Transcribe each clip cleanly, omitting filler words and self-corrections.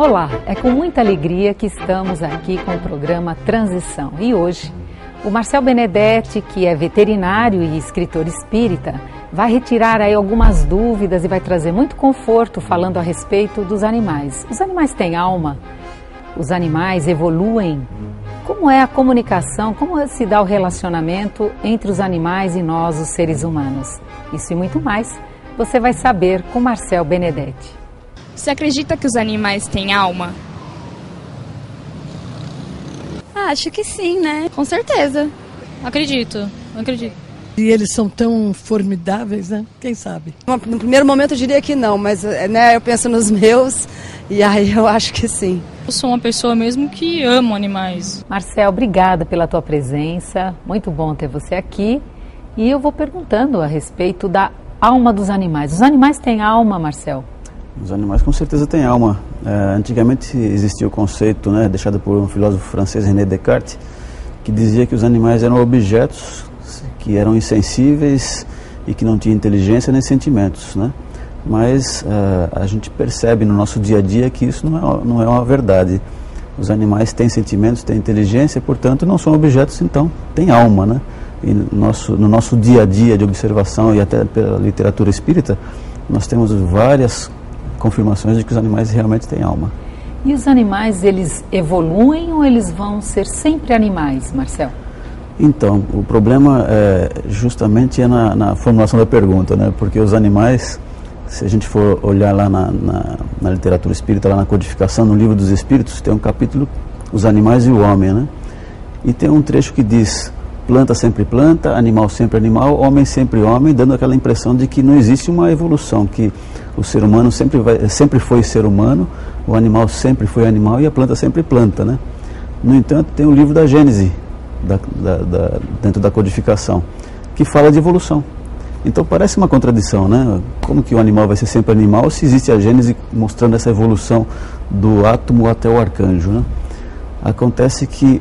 Olá, é com muita alegria que estamos aqui com o programa Transição. E hoje, o Marcel Benedetti, que é veterinário e escritor espírita, vai retirar aí algumas dúvidas e vai trazer muito conforto falando a respeito dos animais. Os animais têm alma? Os animais evoluem? Como é a comunicação? Como se dá o relacionamento entre os animais e nós, os seres humanos? Isso e muito mais, você vai saber com Marcel Benedetti. Você acredita que os animais têm alma? Acho que sim, né? Com certeza. Acredito. E eles são tão formidáveis, né? Quem sabe? No primeiro momento eu diria que não, mas né, eu penso nos meus e aí eu acho que sim. Eu sou uma pessoa mesmo que amo animais. Marcel, obrigada pela tua presença. Muito bom ter você aqui. E eu vou perguntando a respeito da alma dos animais. Os animais têm alma, Marcel? Os animais com certeza têm alma. Antigamente existia o conceito, né, deixado por um filósofo francês, René Descartes, que dizia que os animais eram objetos que eram insensíveis e que não tinham inteligência nem sentimentos, né? Mas a gente percebe no nosso dia a dia que isso não é uma verdade. Os animais têm sentimentos, têm inteligência, portanto não são objetos, então têm alma, né? E no nosso dia a dia de observação e até pela literatura espírita, nós temos várias confirmações de que os animais realmente têm alma. E os animais, eles evoluem ou eles vão ser sempre animais, Marcel? Então, o problema justamente é na formulação da pergunta, né? Porque os animais, se a gente for olhar lá na literatura espírita, lá na codificação, no livro dos Espíritos, tem um capítulo, os animais e o homem, né? E tem um trecho que diz, planta sempre planta, animal sempre animal, homem sempre homem, dando aquela impressão de que não existe uma evolução, que o ser humano sempre foi ser humano, o animal sempre foi animal e a planta sempre planta, né? No entanto, tem o livro da Gênese, dentro da codificação, que fala de evolução. Então parece uma contradição, né? Como que o animal vai ser sempre animal se existe a Gênese mostrando essa evolução do átomo até o arcanjo, né? Acontece que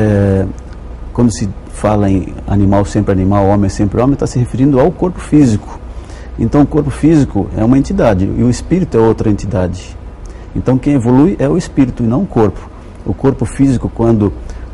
quando se fala em animal sempre animal, homem sempre homem, está se referindo ao corpo físico. Então o corpo físico é uma entidade e o espírito é outra entidade. Então quem evolui é o espírito e não o corpo. O corpo físico, quando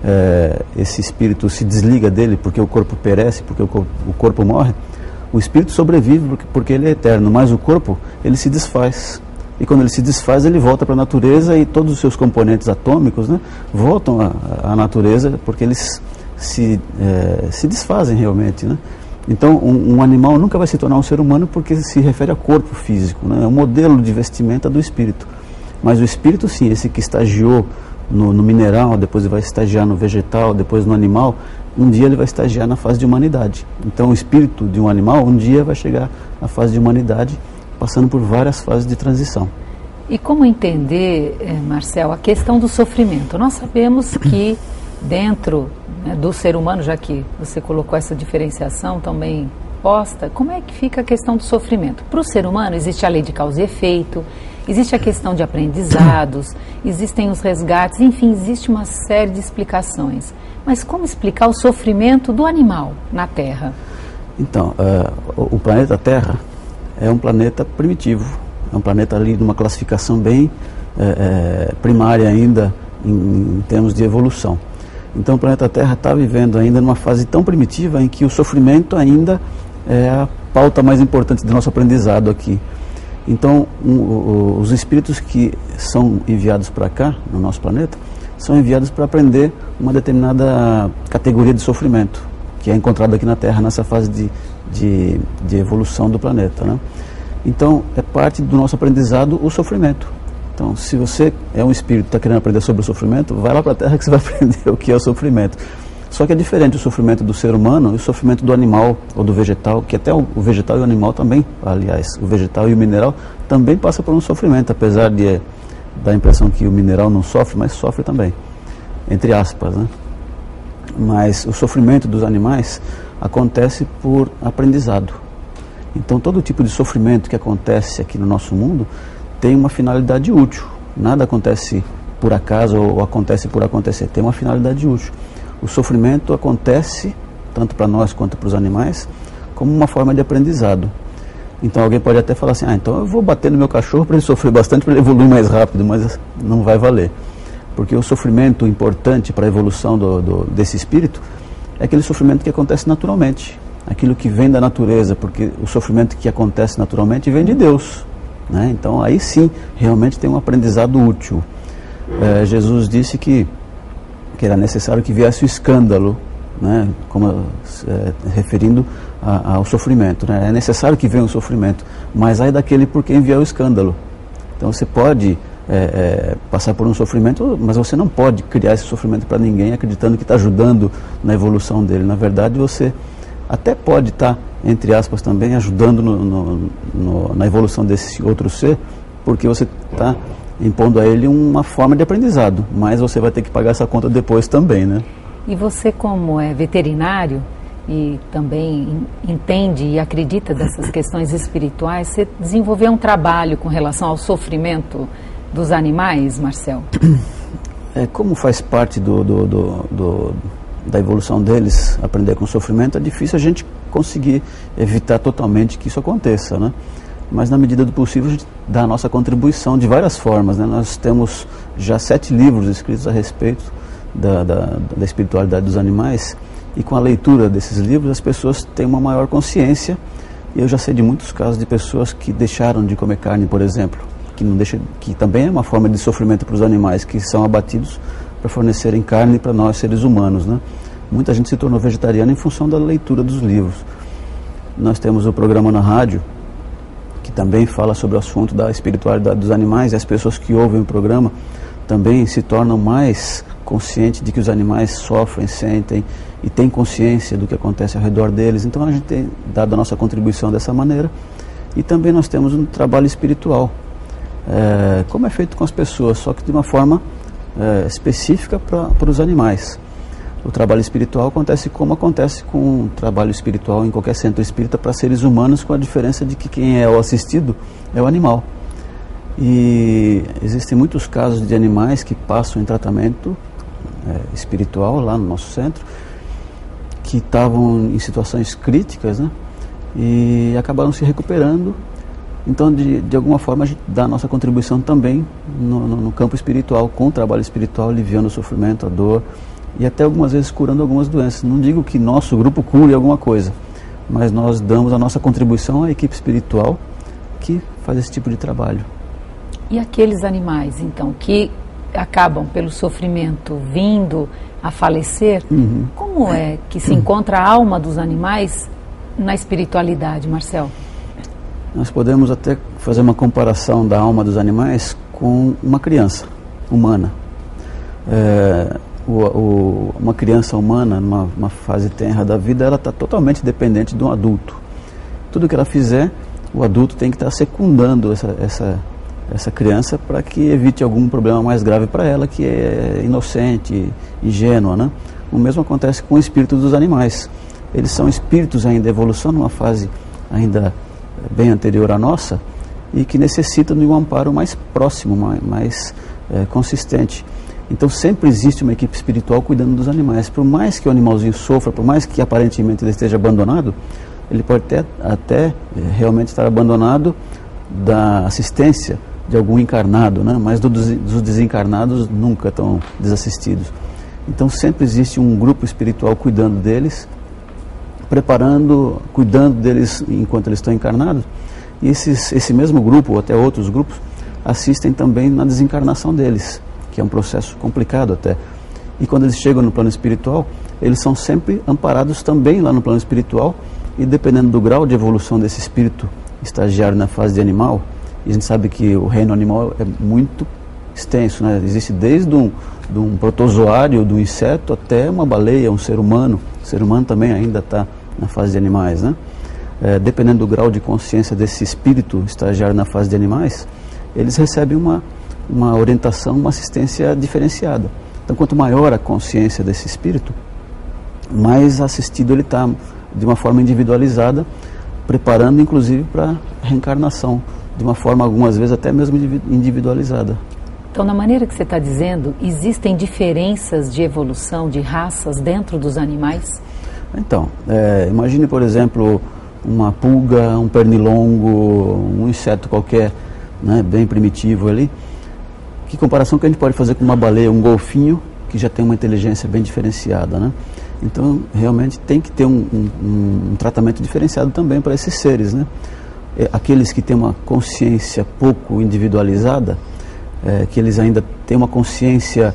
esse espírito se desliga dele porque o corpo perece, porque o corpo morre, o espírito sobrevive porque ele é eterno, mas o corpo ele se desfaz. E quando ele se desfaz, ele volta para a natureza e todos os seus componentes atômicos, né, voltam à natureza porque eles se desfazem realmente, né? Então um animal nunca vai se tornar um ser humano porque se refere ao corpo físico, né? É um modelo de vestimenta do espírito. Mas o espírito sim, esse que estagiou no mineral, depois ele vai estagiar no vegetal, depois no animal, um dia ele vai estagiar na fase de humanidade. Então o espírito de um animal um dia vai chegar à fase de humanidade, passando por várias fases de transição. E como entender, Marcel, a questão do sofrimento? Nós sabemos que dentro do ser humano, já que você colocou essa diferenciação também posta, como é que fica a questão do sofrimento? Para o ser humano existe a lei de causa e efeito, existe a questão de aprendizados, existem os resgates, enfim, existe uma série de explicações. Mas como explicar o sofrimento do animal na Terra? Então, o planeta Terra é um planeta primitivo, é um planeta ali de uma classificação bem primária ainda em termos de evolução. Então o planeta Terra está vivendo ainda numa fase tão primitiva em que o sofrimento ainda é a pauta mais importante do nosso aprendizado aqui. Então os espíritos que são enviados para cá, no nosso planeta, são enviados para aprender uma determinada categoria de sofrimento, que é encontrada aqui na Terra nessa fase de evolução do planeta, né? Então é parte do nosso aprendizado o sofrimento. Então, se você é um espírito que está querendo aprender sobre o sofrimento, vai lá para a Terra que você vai aprender o que é o sofrimento. Só que é diferente o sofrimento do ser humano e o sofrimento do animal ou do vegetal, que até o vegetal e o animal também, aliás, o vegetal e o mineral também passam por um sofrimento, apesar de dar a impressão que o mineral não sofre, mas sofre também, entre aspas, né? Mas o sofrimento dos animais acontece por aprendizado. Então, todo tipo de sofrimento que acontece aqui no nosso mundo tem uma finalidade útil. Nada acontece por acaso ou acontece por acontecer. Tem uma finalidade útil. O sofrimento acontece, tanto para nós quanto para os animais, como uma forma de aprendizado. Então alguém pode até falar assim, então eu vou bater no meu cachorro para ele sofrer bastante, para ele evoluir mais rápido, mas não vai valer. Porque o sofrimento importante para a evolução desse espírito é aquele sofrimento que acontece naturalmente, aquilo que vem da natureza, porque o sofrimento que acontece naturalmente vem de Deus, né? Então aí sim, realmente tem um aprendizado útil. Jesus disse que era necessário que viesse o escândalo, né? Como, referindo ao sofrimento, né? É necessário que venha o sofrimento, mas aí daquele por quem vier o escândalo. Então você pode passar por um sofrimento, mas você não pode criar esse sofrimento para ninguém acreditando que está ajudando na evolução dele. Na verdade, você até pode estar, entre aspas, também ajudando na evolução desse outro ser, porque você está impondo a ele uma forma de aprendizado, mas você vai ter que pagar essa conta depois também, né? E você, como é veterinário e também entende e acredita dessas questões espirituais, você desenvolveu um trabalho com relação ao sofrimento dos animais, Marcel? Como faz parte da evolução deles, aprender com o sofrimento, é difícil a gente conseguir evitar totalmente que isso aconteça, né? Mas na medida do possível a gente dá a nossa contribuição de várias formas, né? Nós temos já 7 livros escritos a respeito da espiritualidade dos animais, e com a leitura desses livros as pessoas têm uma maior consciência. E eu já sei de muitos casos de pessoas que deixaram de comer carne, por exemplo, que também é uma forma de sofrimento para os animais que são abatidos para fornecerem carne para nós seres humanos, né? Muita gente se tornou vegetariana em função da leitura dos livros. Nós temos o programa na rádio que também fala sobre o assunto da espiritualidade dos animais, e as pessoas que ouvem o programa também se tornam mais conscientes de que os animais sofrem, sentem e têm consciência do que acontece ao redor deles. Então a gente tem dado a nossa contribuição dessa maneira. E também nós temos um trabalho espiritual, como é feito com as pessoas, só que de uma forma específica para os animais. O trabalho espiritual acontece como acontece com o trabalho espiritual em qualquer centro espírita para seres humanos, com a diferença de que quem é o assistido é o animal. E existem muitos casos de animais que passam em tratamento espiritual lá no nosso centro, que estavam em situações críticas, né? E acabaram se recuperando. Então, de alguma forma, a gente dá a nossa contribuição também no campo espiritual, com o trabalho espiritual, aliviando o sofrimento, a dor, e até algumas vezes curando algumas doenças. Não digo que nosso grupo cure alguma coisa, mas nós damos a nossa contribuição à equipe espiritual que faz esse tipo de trabalho. E aqueles animais, então, que acabam pelo sofrimento vindo a falecer, como é que se encontra a alma dos animais na espiritualidade, Marcel? Nós podemos até fazer uma comparação da alma dos animais com uma criança humana. Uma criança humana, numa fase tenra da vida, ela está totalmente dependente de um adulto. Tudo que ela fizer, o adulto tem que estar secundando essa criança para que evite algum problema mais grave para ela, que é inocente, ingênua, né? O mesmo acontece com o espírito dos animais. Eles são espíritos ainda em evolução, numa fase ainda bem anterior à nossa, e que necessitam de um amparo mais próximo, mais consistente. Então sempre existe uma equipe espiritual cuidando dos animais. Por mais que o animalzinho sofra, por mais que aparentemente ele esteja abandonado, ele pode até realmente estar abandonado da assistência de algum encarnado, né? Mas dos desencarnados nunca estão desassistidos. Então sempre existe um grupo espiritual cuidando deles, cuidando deles enquanto eles estão encarnados, e esse mesmo grupo, ou até outros grupos, assistem também na desencarnação deles, que é um processo complicado até. E quando eles chegam no plano espiritual, eles são sempre amparados também lá no plano espiritual, e dependendo do grau de evolução desse espírito estagiário na fase de animal, e a gente sabe que o reino animal é muito extenso, né? Existe desde um protozoário, do inseto, até uma baleia, um ser humano. O ser humano também ainda está na fase de animais, né? Dependendo do grau de consciência desse espírito estagiário na fase de animais, eles recebem uma orientação, uma assistência diferenciada. Então, quanto maior a consciência desse espírito, mais assistido ele está de uma forma individualizada, preparando inclusive para a reencarnação, de uma forma algumas vezes até mesmo individualizada. Então, na maneira que você está dizendo, existem diferenças de evolução de raças dentro dos animais? Então, imagine, por exemplo, uma pulga, um pernilongo, um inseto qualquer, né, bem primitivo ali. Que comparação que a gente pode fazer com uma baleia, um golfinho, que já tem uma inteligência bem diferenciada, né? Então, realmente tem que ter um tratamento diferenciado também para esses seres, né? Aqueles que têm uma consciência pouco individualizada, que eles ainda têm uma consciência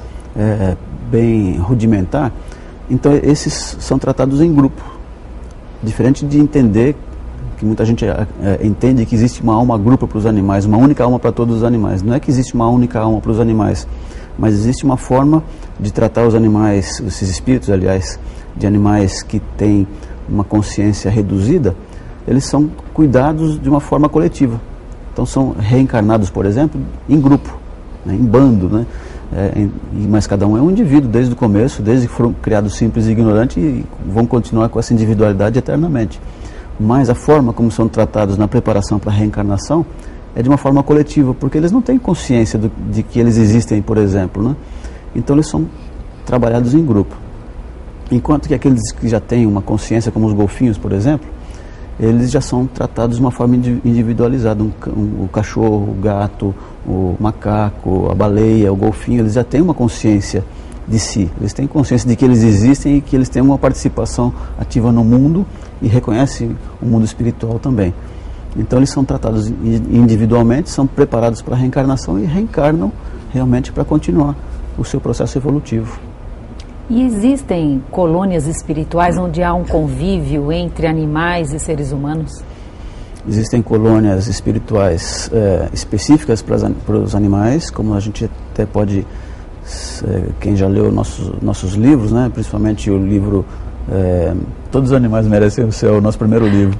bem rudimentar, então esses são tratados em grupo. Diferente de entender, que muita gente entende que existe uma alma grupo para os animais, uma única alma para todos os animais. Não é que existe uma única alma para os animais, mas existe uma forma de tratar os animais, esses espíritos, aliás, de animais que têm uma consciência reduzida, eles são cuidados de uma forma coletiva. Então são reencarnados, por exemplo, em grupo, né, em bando, né? Mas cada um é um indivíduo desde o começo, desde que foram criados simples e ignorantes, e vão continuar com essa individualidade eternamente. Mas a forma como são tratados na preparação para a reencarnação é de uma forma coletiva, porque eles não têm consciência de que eles existem, por exemplo, né? Então eles são trabalhados em grupo. Enquanto que aqueles que já têm uma consciência, como os golfinhos, por exemplo, eles já são tratados de uma forma individualizada. O cachorro, o gato, o macaco, a baleia, o golfinho, eles já têm uma consciência de si. Eles têm consciência de que eles existem e que eles têm uma participação ativa no mundo e reconhecem o mundo espiritual também. Então eles são tratados individualmente, são preparados para a reencarnação e reencarnam realmente para continuar o seu processo evolutivo. E existem colônias espirituais onde há um convívio entre animais e seres humanos? Existem colônias espirituais específicas para os animais, como a gente até pode, quem já leu nossos livros, né, principalmente o livro Todos os Animais Merecem o Céu, o nosso primeiro livro,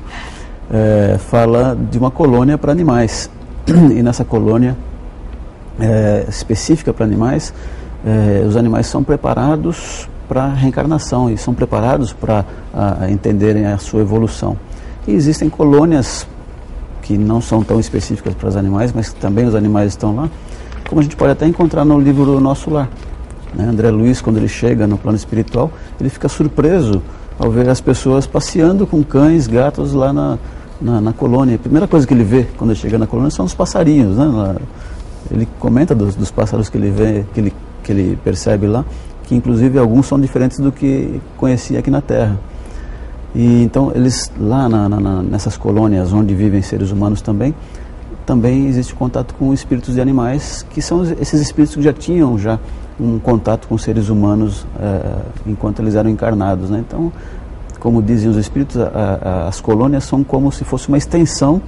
fala de uma colônia para animais. E nessa colônia específica para animais, os animais são preparados para a reencarnação e são preparados para entenderem a sua evolução. E existem colônias que não são tão específicas para os animais, mas também os animais estão lá, como a gente pode até encontrar no livro Nosso Lar, né? André Luiz, quando ele chega no plano espiritual, ele fica surpreso ao ver as pessoas passeando com cães, gatos lá na colônia. A primeira coisa que ele vê quando ele chega na colônia são os passarinhos, né? Ele comenta dos pássaros que ele vê, que ele percebe lá, que inclusive alguns são diferentes do que conhecia aqui na Terra. E então eles lá nessas colônias onde vivem seres humanos também existe contato com espíritos de animais, que são esses espíritos que já tinham um contato com seres humanos enquanto eles eram encarnados, né? Então, como dizem os espíritos, as colônias são como se fosse uma extensão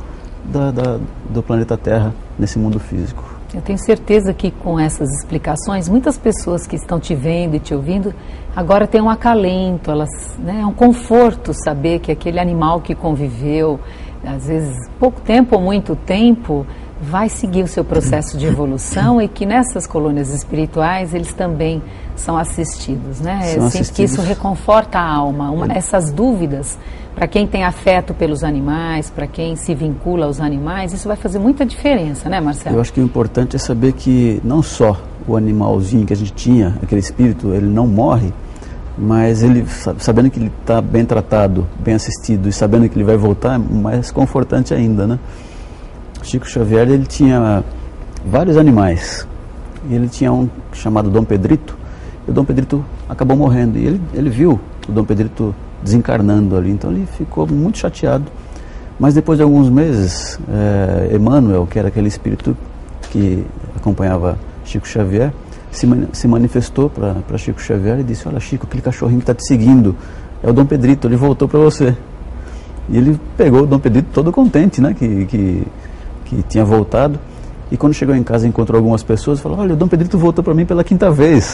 do planeta Terra nesse mundo físico. Eu tenho certeza que com essas explicações, muitas pessoas que estão te vendo e te ouvindo, agora têm um acalento, é um conforto saber que aquele animal que conviveu, às vezes pouco tempo ou muito tempo, vai seguir o seu processo de evolução e que nessas colônias espirituais eles também são assistidos, né? Eu sinto que isso reconforta a alma, essas dúvidas, para quem tem afeto pelos animais, para quem se vincula aos animais, isso vai fazer muita diferença, né, Marcelo? Eu acho que o importante é saber que não só o animalzinho que a gente tinha, aquele espírito, ele não morre, mas ele, sabendo que ele está bem tratado, bem assistido e sabendo que ele vai voltar, é mais confortante ainda, né? Chico Xavier, ele tinha vários animais, e ele tinha um chamado Dom Pedrito, e o Dom Pedrito acabou morrendo, e ele viu o Dom Pedrito desencarnando ali, então ele ficou muito chateado. Mas depois de alguns meses, Emmanuel, que era aquele espírito que acompanhava Chico Xavier, se manifestou para Chico Xavier e disse: olha, Chico, aquele cachorrinho que está te seguindo é o Dom Pedrito, ele voltou para você. E ele pegou o Dom Pedrito todo contente, né, que tinha voltado, e quando chegou em casa encontrou algumas pessoas e falou: olha, o Dom Pedrito voltou para mim pela 5ª vez.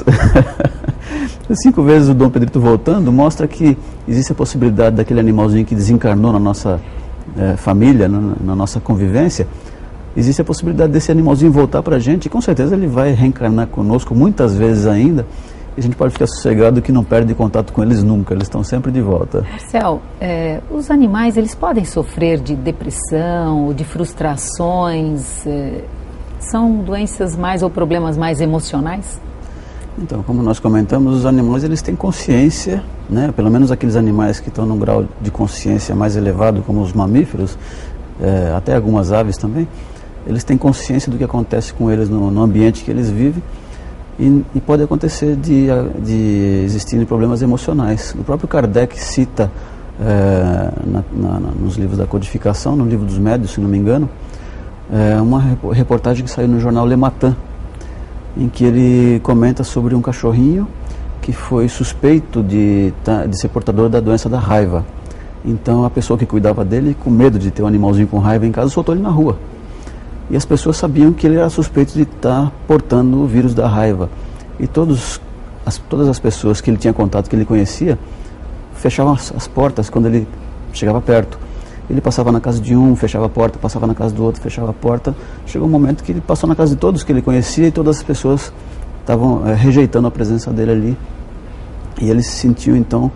5 vezes o Dom Pedrito voltando mostra que existe a possibilidade daquele animalzinho que desencarnou na nossa família, na nossa convivência, existe a possibilidade desse animalzinho voltar para a gente, e com certeza ele vai reencarnar conosco muitas vezes ainda, e a gente pode ficar sossegado que não perde contato com eles nunca, eles estão sempre de volta. Marcel, os animais, eles podem sofrer de depressão, de frustrações, são doenças mais ou problemas mais emocionais? Então, como nós comentamos, os animais eles têm consciência, né? Pelo menos aqueles animais que estão num grau de consciência mais elevado, como os mamíferos, até algumas aves também, eles têm consciência do que acontece com eles no ambiente que eles vivem e pode acontecer de existirem problemas emocionais. O próprio Kardec cita nos livros da codificação, no livro dos médios, se não me engano, uma reportagem que saiu no jornal Le Matin, em que ele comenta sobre um cachorrinho que foi suspeito de ser portador da doença da raiva. Então a pessoa que cuidava dele, com medo de ter um animalzinho com raiva em casa, soltou ele na rua. E as pessoas sabiam que ele era suspeito de estar portando o vírus da raiva. E todas as pessoas que ele tinha contato, que ele conhecia, fechavam as portas quando ele chegava perto. Ele passava na casa de um, fechava a porta, passava na casa do outro, fechava a porta. Chegou um momento que ele passou na casa de todos que ele conhecia e todas as pessoas estavam rejeitando a presença dele ali. E ele se sentiu, então,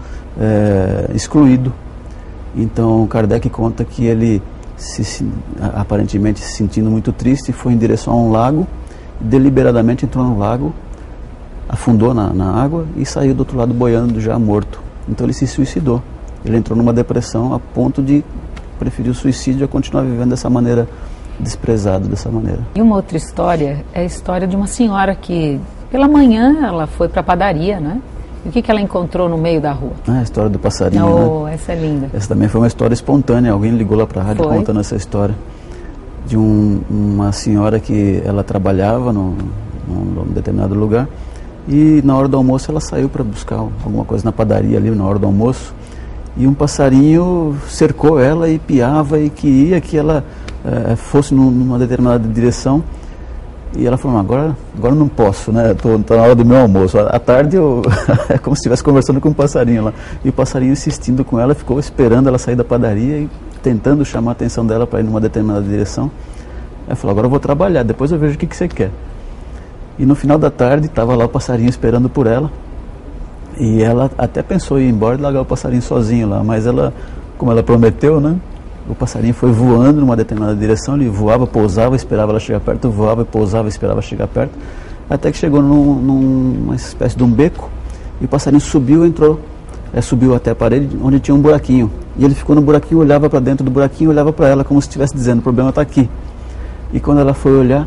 excluído. Então, Kardec conta que ele, aparentemente se sentindo muito triste, foi em direção a um lago, deliberadamente entrou no lago, afundou na água e saiu do outro lado boiando já morto. Então ele se suicidou. Ele entrou numa depressão a ponto de preferir o suicídio a continuar vivendo dessa maneira, desprezado dessa maneira. E uma outra história é a história de uma senhora que, pela manhã, ela foi para a padaria, né? E o que ela encontrou no meio da rua? A história do passarinho, né? Essa é linda. Essa também foi uma história espontânea. Alguém ligou lá para a rádio contando essa história de uma senhora que ela trabalhava num determinado lugar e na hora do almoço ela saiu para buscar alguma coisa na padaria ali na hora do almoço e um passarinho cercou ela e piava e queria que ela fosse numa determinada direção. E ela falou, agora não posso, né? Tô na hora do meu almoço. À tarde é como se estivesse conversando com um passarinho lá. E o passarinho insistindo com ela, ficou esperando ela sair da padaria e tentando chamar a atenção dela para ir numa determinada direção. Ela falou, agora eu vou trabalhar, depois eu vejo o que você quer. E no final da tarde estava lá o passarinho esperando por ela. E ela até pensou em ir embora e largar o passarinho sozinho lá. Mas ela, como ela prometeu, né? O passarinho foi voando numa determinada direção, ele voava, pousava, esperava ela chegar perto, voava, pousava, esperava chegar perto, até que chegou numa espécie de um beco, e o passarinho subiu e entrou, subiu até a parede, onde tinha um buraquinho, e ele ficou no buraquinho, olhava para dentro do buraquinho, olhava para ela, como se estivesse dizendo, o problema está aqui. E quando ela foi olhar,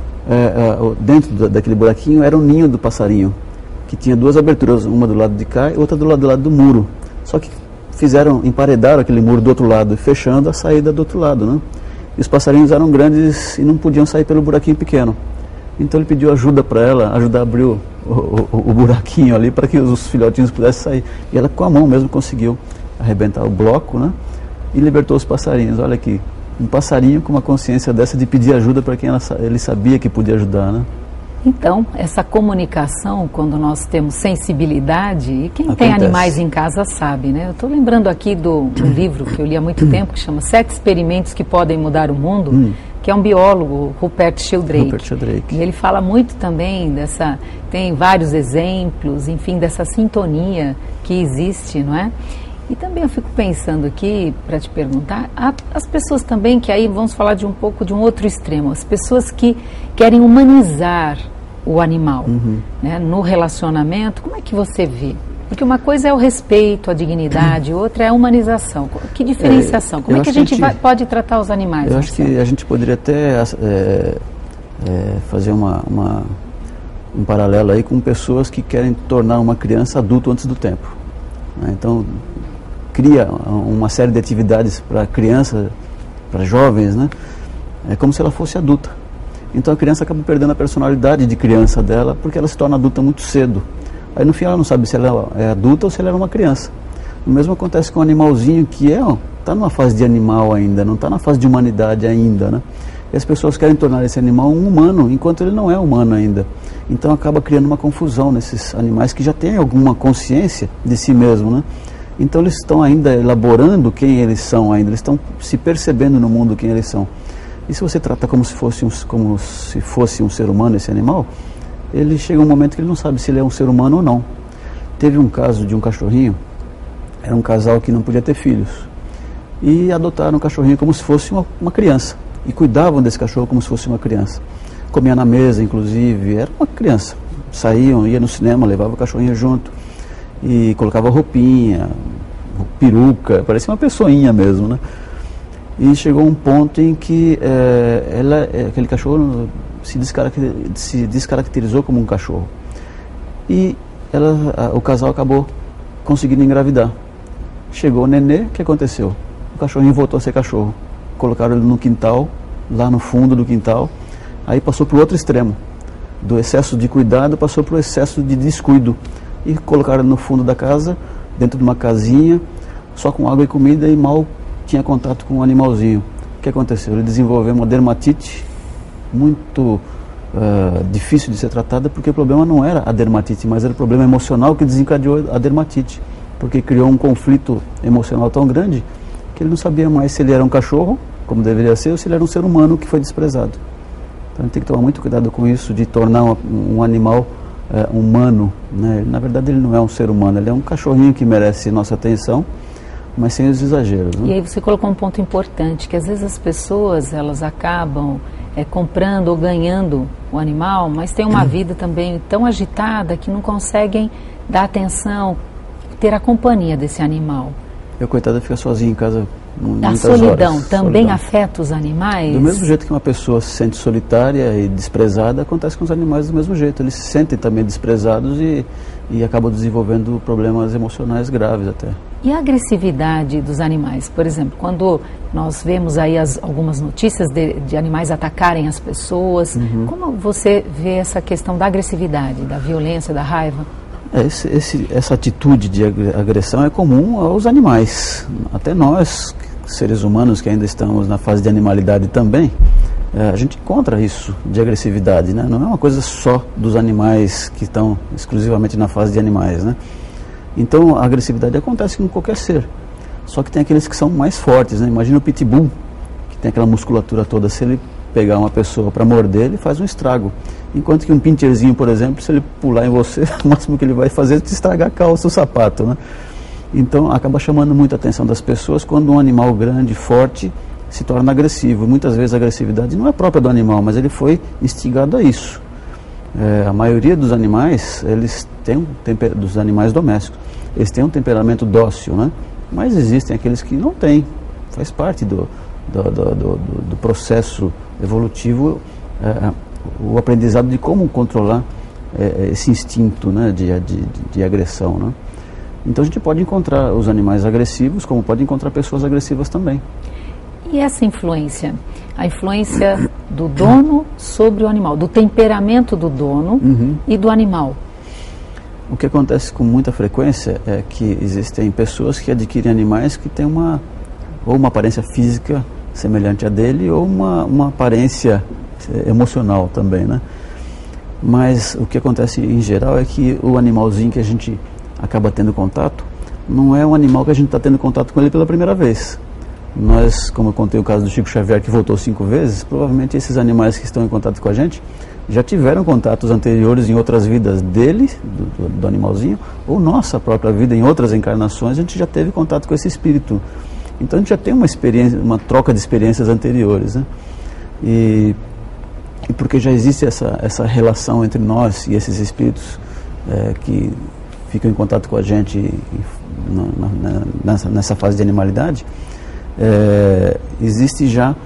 dentro daquele buraquinho era o ninho do passarinho, que tinha duas aberturas, uma do lado de cá e outra do lado do muro, só que emparedaram aquele muro do outro lado, fechando a saída do outro lado, né? E os passarinhos eram grandes e não podiam sair pelo buraquinho pequeno. Então ele pediu ajuda para ela, ajudar a abrir o buraquinho ali para que os filhotinhos pudessem sair. E ela com a mão mesmo conseguiu arrebentar o bloco, né? E libertou os passarinhos. Olha aqui, um passarinho com uma consciência dessa de pedir ajuda para quem ele sabia que podia ajudar, né? Então, essa comunicação, quando nós temos sensibilidade, e quem Acontece. tem animais em casa sabe, né? Eu estou lembrando aqui de um livro que eu li há muito tempo, que chama 7 Experimentos que Podem Mudar o Mundo, que é um biólogo, Rupert Sheldrake. E ele fala muito também tem vários exemplos, enfim, dessa sintonia que existe, não é? E também eu fico pensando aqui, para te perguntar, as pessoas também, que aí vamos falar de um pouco de um outro extremo, as pessoas que querem humanizar o animal, né, no relacionamento, como é que você vê? Porque uma coisa é o respeito, a dignidade, outra é a humanização. Que diferenciação? Como é que a gente pode tratar os animais? Eu acho que a gente poderia até fazer um paralelo aí com pessoas que querem tornar uma criança adulto antes do tempo, né? Então, cria uma série de atividades para criança, para jovens, né? É como se ela fosse adulta. Então a criança acaba perdendo a personalidade de criança dela, porque ela se torna adulta muito cedo. Aí no fim ela não sabe se ela é adulta ou se ela era uma criança. O mesmo acontece com o animalzinho, que está numa fase de animal ainda, não está na fase de humanidade ainda, né? E as pessoas querem tornar esse animal um humano, enquanto ele não é humano ainda. Então acaba criando uma confusão nesses animais que já têm alguma consciência de si mesmo, né? Então eles estão ainda elaborando quem eles são ainda, eles estão se percebendo no mundo quem eles são. E se você trata como se fosse um ser humano esse animal, ele chega um momento que ele não sabe se ele é um ser humano ou não. Teve um caso de um cachorrinho, era um casal que não podia ter filhos, e adotaram o cachorrinho como se fosse uma criança, e cuidavam desse cachorro como se fosse uma criança. Comia na mesa, inclusive, era uma criança, saíam, ia no cinema, levava o cachorrinho junto e colocava roupinha, peruca, parecia uma pessoinha mesmo, né? E chegou um ponto em que aquele cachorro se descaracterizou como um cachorro. E o casal acabou conseguindo engravidar. Chegou o nenê, o que aconteceu? O cachorrinho voltou a ser cachorro. Colocaram ele no quintal, lá no fundo do quintal. Aí passou para o outro extremo. Do excesso de cuidado, passou para o excesso de descuido. E colocaram no fundo da casa, dentro de uma casinha, só com água e comida, e mal tinha contato com o animalzinho. O que aconteceu? Ele desenvolveu uma dermatite muito difícil de ser tratada, porque o problema não era a dermatite, mas era o problema emocional que desencadeou a dermatite, porque criou um conflito emocional tão grande que ele não sabia mais se ele era um cachorro, como deveria ser, ou se ele era um ser humano que foi desprezado. Então a gente tem que tomar muito cuidado com isso, de tornar um animal humano, né? Na verdade ele não é um ser humano, ele é um cachorrinho que merece nossa atenção, mas sem os exageros, né? E aí você colocou um ponto importante, que às vezes as pessoas, elas acabam comprando ou ganhando o animal, mas tem uma vida também tão agitada que não conseguem dar atenção, ter a companhia desse animal. Eu, coitada, fica sozinho em casa muitas horas. A solidão horas. também afeta os animais? Do mesmo jeito que uma pessoa se sente solitária e desprezada, acontece com os animais do mesmo jeito. Eles se sentem também desprezados e acabam desenvolvendo problemas emocionais graves até. E a agressividade dos animais? Por exemplo, quando nós vemos aí algumas notícias de animais atacarem as pessoas, como você vê essa questão da agressividade, da violência, da raiva? Essa atitude de agressão é comum aos animais. Até nós, seres humanos que ainda estamos na fase de animalidade também, a gente encontra isso de agressividade, né? Não é uma coisa só dos animais que estão exclusivamente na fase de animais, né? Então a agressividade acontece com qualquer ser, só que tem aqueles que são mais fortes, né? Imagina o pitbull, que tem aquela musculatura toda. Se ele pegar uma pessoa para morder, ele faz um estrago. Enquanto que um pincherzinho, por exemplo, se ele pular em você, o máximo que ele vai fazer é te estragar a calça, o sapato, né? Então acaba chamando muita atenção das pessoas quando um animal grande, forte, se torna agressivo. Muitas vezes a agressividade não é própria do animal, mas ele foi instigado a isso. A maioria dos animais, eles têm dos animais domésticos, eles têm um temperamento dócil, né? Mas existem aqueles que não têm. Faz parte do processo evolutivo, o aprendizado de como controlar esse instinto, né, de agressão, né? Então a gente pode encontrar os animais agressivos, como pode encontrar pessoas agressivas também. E essa influência? A influência do dono sobre o animal, do temperamento do dono e do animal. O que acontece com muita frequência é que existem pessoas que adquirem animais que têm ou uma aparência física semelhante à dele, ou uma aparência emocional também, né? Mas o que acontece em geral é que o animalzinho que a gente acaba tendo contato não é um animal que a gente está tendo contato com ele pela primeira vez. Nós, como eu contei o caso do Chico Xavier, que voltou 5 vezes, provavelmente esses animais que estão em contato com a gente já tiveram contatos anteriores em outras vidas dele, do animalzinho, ou nossa própria vida, em outras encarnações, a gente já teve contato com esse espírito. Então a gente já tem uma experiência, uma troca de experiências anteriores, né? E porque já existe essa relação entre nós e esses espíritos que ficam em contato com a gente nessa fase de animalidade, existe já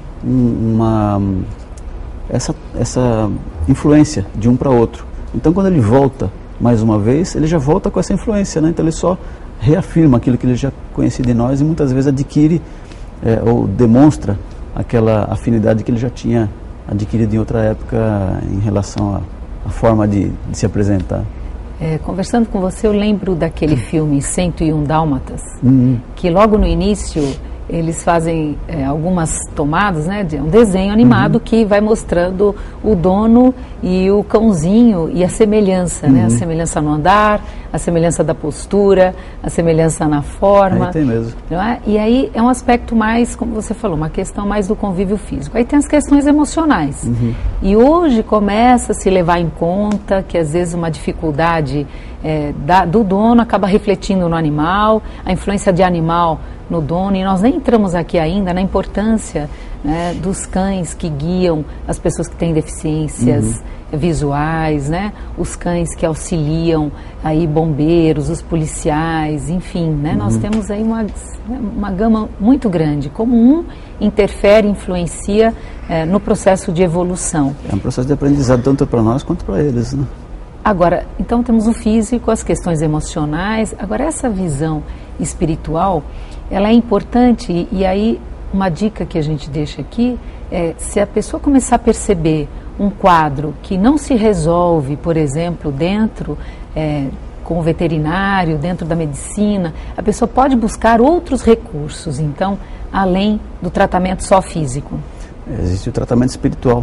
essa influência de um para outro. Então quando ele volta mais uma vez, ele já volta com essa influência, né? Então ele só reafirma aquilo que ele já conhecia de nós e muitas vezes adquire ou demonstra aquela afinidade que ele já tinha adquirido em outra época em relação à forma de se apresentar. Conversando com você, eu lembro daquele filme 101 Dálmatas, que logo no início eles fazem algumas tomadas, né, de um desenho animado que vai mostrando o dono e o cãozinho e a semelhança, né, a semelhança no andar, a semelhança da postura, a semelhança na forma. Aí tem mesmo. Não é? E aí é um aspecto mais, como você falou, uma questão mais do convívio físico. Aí tem as questões emocionais. E hoje começa a se levar em conta que às vezes uma dificuldade do dono acaba refletindo no animal, a influência de animal no dono, e nós nem entramos aqui ainda na importância, né, dos cães que guiam as pessoas que têm deficiências visuais, né, os cães que auxiliam aí bombeiros, os policiais, enfim, né, nós temos aí uma gama muito grande, como um interfere, influencia no processo de evolução. É um processo de aprendizado tanto para nós quanto para eles, né? Agora, então temos o físico, as questões emocionais. Agora, essa visão espiritual, ela é importante, e aí uma dica que a gente deixa aqui é, se a pessoa começar a perceber um quadro que não se resolve, por exemplo, dentro com o veterinário, dentro da medicina, a pessoa pode buscar outros recursos, então, além do tratamento só físico. Existe o tratamento espiritual.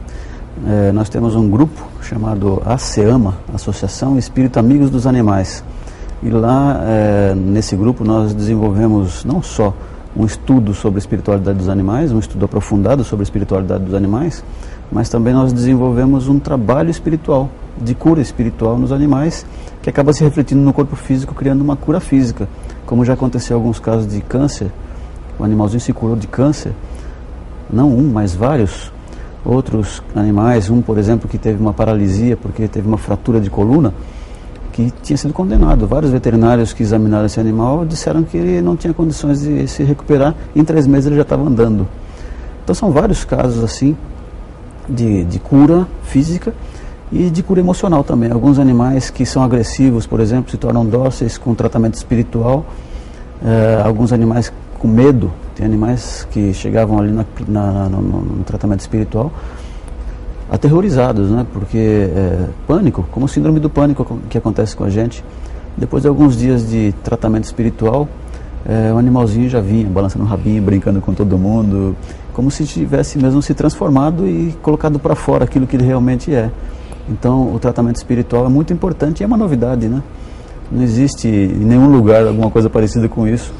Nós temos um grupo chamado ASEAMA, Associação Espírito Amigos dos Animais. E lá, nesse grupo, nós desenvolvemos não só um estudo sobre a espiritualidade dos animais, um estudo aprofundado sobre a espiritualidade dos animais, mas também nós desenvolvemos um trabalho espiritual, de cura espiritual nos animais, que acaba se refletindo no corpo físico, criando uma cura física. Como já aconteceu em alguns casos de câncer, o animalzinho se curou de câncer, não um, mas vários. Outros animais, um, por exemplo, que teve uma paralisia porque teve uma fratura de coluna, que tinha sido condenado. Vários veterinários que examinaram esse animal disseram que ele não tinha condições de se recuperar, e em 3 meses ele já estava andando. Então são vários casos assim de cura física e de cura emocional também. Alguns animais que são agressivos, por exemplo, se tornam dóceis com tratamento espiritual. Alguns animais com medo, tem animais que chegavam ali no tratamento espiritual aterrorizados, né? Porque pânico, como o síndrome do pânico que acontece com a gente, depois de alguns dias de tratamento espiritual, o animalzinho já vinha balançando o rabinho, brincando com todo mundo, como se tivesse mesmo se transformado e colocado para fora aquilo que ele realmente é. Então o tratamento espiritual é muito importante e é uma novidade, né? Não existe em nenhum lugar alguma coisa parecida com isso,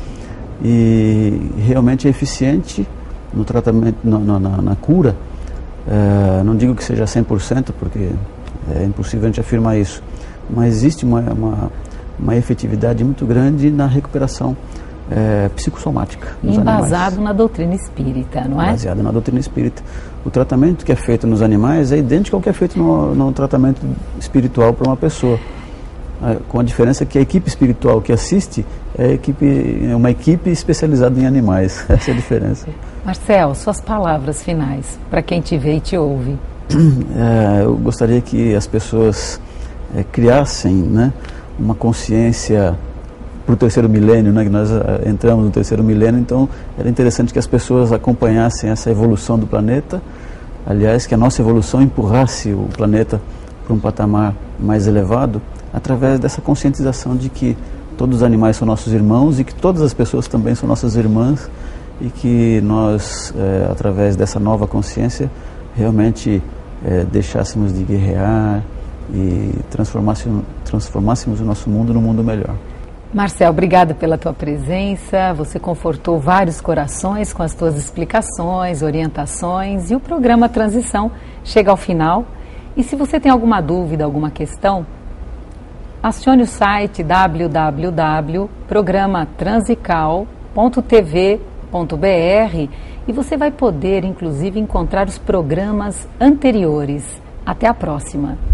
e realmente é eficiente no tratamento, na cura. Não digo que seja 100%, porque é impossível a gente afirmar isso, mas existe uma efetividade muito grande na recuperação psicossomática dos animais. Embasado na doutrina espírita, não é? Baseado na doutrina espírita. O tratamento que é feito nos animais é idêntico ao que é feito no tratamento espiritual para uma pessoa, com a diferença que a equipe espiritual que assiste é uma equipe especializada em animais. Essa é a diferença. Marcel, suas palavras finais para quem te vê e te ouve. Eu gostaria que as pessoas criassem, né, uma consciência para o 3º milênio, né, que nós entramos no 3º milênio, então era interessante que as pessoas acompanhassem essa evolução do planeta, aliás, que a nossa evolução empurrasse o planeta para um patamar mais elevado, através dessa conscientização de que todos os animais são nossos irmãos e que todas as pessoas também são nossas irmãs, e que nós, através dessa nova consciência, realmente deixássemos de guerrear e transformássemos o nosso mundo num mundo melhor. Marcel, obrigada pela tua presença, você confortou vários corações com as tuas explicações, orientações, e o programa Transição chega ao final. E se você tem alguma dúvida, alguma questão, acione o site www.programatransical.tv.br e você vai poder, inclusive, encontrar os programas anteriores. Até a próxima!